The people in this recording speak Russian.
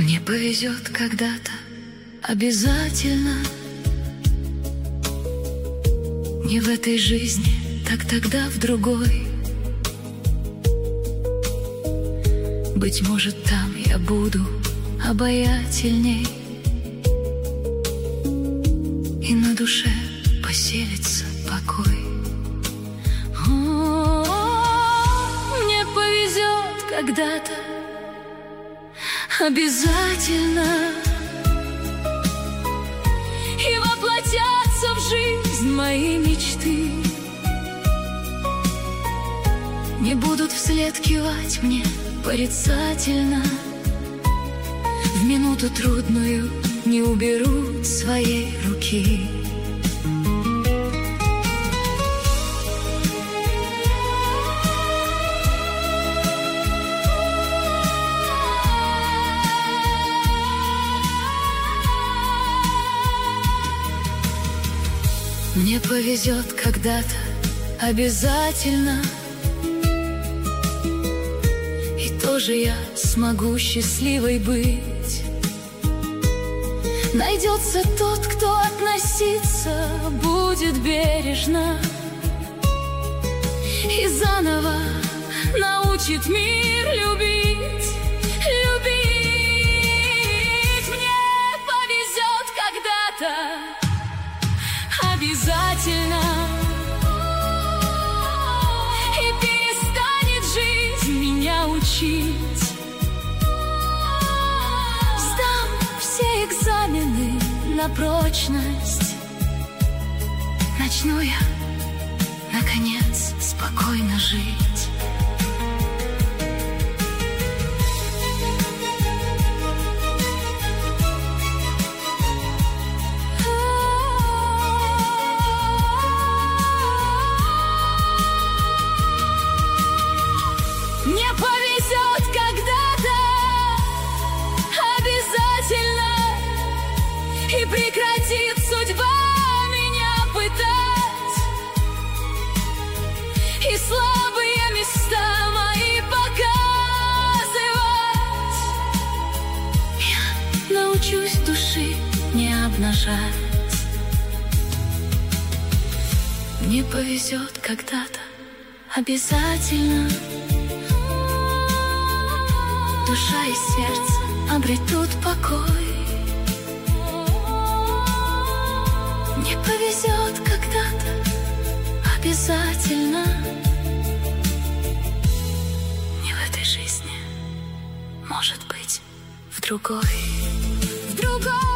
Мне повезет когда-то, обязательно. Не в этой жизни, так тогда в другой. Быть может, там я буду обаятельней, и на душе поселится покой. Мне повезет когда-то, обязательно, и воплотятся в жизнь мои мечты. Не будут вслед кивать мне порицательно, в минуту трудную не уберут своей руки. Мне повезет когда-то, обязательно, и тоже я смогу счастливой быть. Найдется тот, кто относиться будет бережно и заново научит мир любить, любить. Мне повезет когда-то, обязательно, и перестанет жизнь меня учить. Сдам все экзамены на прочность, начну я, наконец, спокойно жить. Мне повезет когда-то, обязательно, и прекратит судьба меня пытать, и слабые места мои показывать. Я научусь души не обнажать. Мне повезет когда-то, обязательно, душа и сердце обретут покой. Мне повезет когда-то, обязательно, не в этой жизни, может быть, в другой, в другой.